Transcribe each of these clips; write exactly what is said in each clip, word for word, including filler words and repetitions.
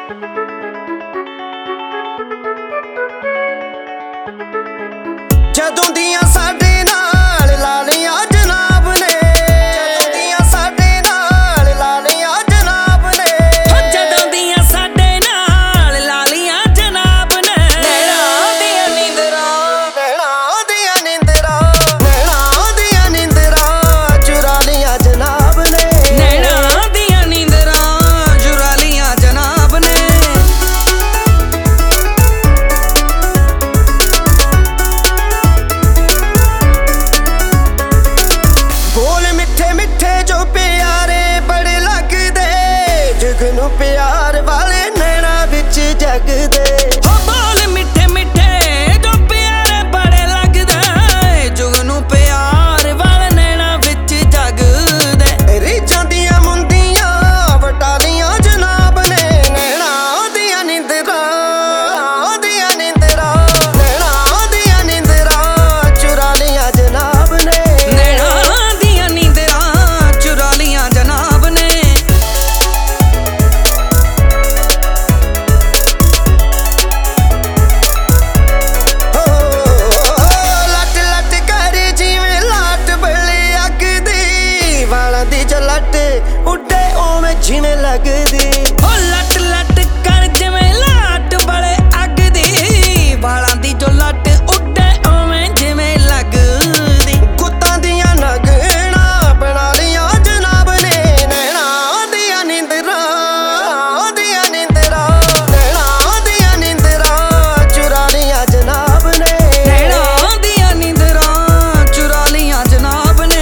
ਜਦੋਂ ਦੀਆਂ ਸਾਡੇ ਨਾਲ ਲਾ ਲਈਆਂ ਜਨਾਬ ਨੇ, ਜਦੋਂ ਦੀਆਂ ਸਾਡੇ ਨਾਲ ਲਾ ਲਈਆਂ ਜਨਾਬ ਨੇ, ਜਦੋਂ ਦੀਆਂ ਸਾਡੇ ਨਾਲ ਲਾ ਲਈਆਂ ਜਨਾਬ ਨੇ। ਨੈਣਾਂ ਦੀਆਂ ਨੀਂਦਰਾਂ, ਨੈਣਾਂ ਦੀਆਂ ਨੀਂਦਰਾਂ, ਨੈਣਾਂ ਦੀਆਂ ਨੀਂਦਰਾਂ ਚੁਰਾ ਲਈਆਂ ਜਨਾਬ ਨੇ, ਨੈਣਾਂ ਦੀਆਂ ਨੀਂਦਰਾਂ ਚੁਰਾ ਲਈਆਂ ਜਨਾਬ ਨੇ। ਬੋਲ ਮਿੱਠੇ ਮਿੱਠੇ ਜੋ ਪਿਆਰੇ ਬੜੇ ਲੱਗਦੇ, ਜਗ ਨੂੰ ਪਿਆਰ ਵਾਲੇ ਨੈਣਾਂ ਵਿੱਚ ਜਗਦੇ। ਹੋ ਬੋਲ ਮਿੱਠੇ ਮਿੱਠੇ ਜੋ ਪਿਆਰੇ ਬੜੇ ਲੱਗਦੇ, ਜੁਗ ਨੂੰ ਪਿਆਰ ਵਾਲੇ ਨੈਣਾਂ ਵਿੱਚ ਜਗਦੇ। ਰੀਝਾਂ ਦੀਆਂ ਮੁੰਦੀਆਂ ਵਟਾ ਲਈਆਂ ਜਨਾਬ ਨੇ, ਨੈਣਾਂ ਦੀਆਂ ਨੀਂਦਰਾਂ, ਦੀਆਂ ਨੀਂਦਰਾਂ, ਨੈਣਾਂ ਦੀਆਂ ਨੀਂਦਰਾਂ ਚੁਰਾ ਲਈਆਂ ਜਨਾਬ ਨੇ, ਨੈਣਾਂ ਦੀਆਂ ਨੀਂਦਰਾਂ ਚੁਰਾ ਲਈਆਂ ਜਨਾਬ ਨੇ। ਲੱਟ ਲੱਟ ਕਰ ਜਿਵੇਂ ਲਾਟ ਬਲੇ ਅੱਗ ਦੀ, ਵਾਲਾਂ ਦੀ ਜੋ ਲੱਟ ਉੱਡੇ ਉਵੇਂ ਜਿਵੇਂ ਲੱਗਦੀ। ਹੋ ਲੱਟ ਲੱਟ ਕਰ ਜਿਵੇਂ ਲਾਟ ਬਲੇ ਅੱਗ ਦੀ, ਵਾਲਾਂ ਦੀ ਜੋ ਲੱਟ ਉੱਡੇ ਉਵੇਂ ਜਿਵੇਂ ਲੱਗਦੀ। ਗੁੱਤਾਂ ਦੀਆਂ ਨਗਣਾ ਬਣਾ ਲਈਆਂ ਜਨਾਬ ਨੇ, ਨੈਣਾਂ ਦੀਆਂ ਨੀਂਦਰਾਂ, ਦੀਆਂ ਨੀਂਦਰਾਂ, ਨੈਣਾਂ ਦੀਆਂ ਨੀਂਦਰਾਂ ਚੁਰਾ ਲਈਆਂ ਜਨਾਬ ਨੇ, ਨੈਣਾਂ ਦੀਆਂ ਨੀਂਦਰਾਂ ਚੁਰਾ ਲਈਆਂ ਜਨਾਬ ਨੇ।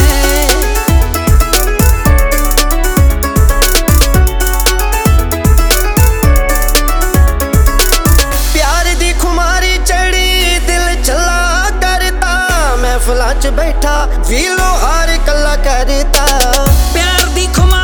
ਪਿਆਰ ਦੀ ਖੁਮਾਰੀ ਚੜੀ ਦਿਲ ਚੱਲਾ ਕਰਤਾ, ਮਹਿਫਲਾਂ 'ਚ ਬੈਠਾ ਵੀ ਲੋਹਾਰ ਕੱਲਾ ਕਰਤਾ। ਪਿਆਰ ਦੀ ਖੁਮਾਰੀ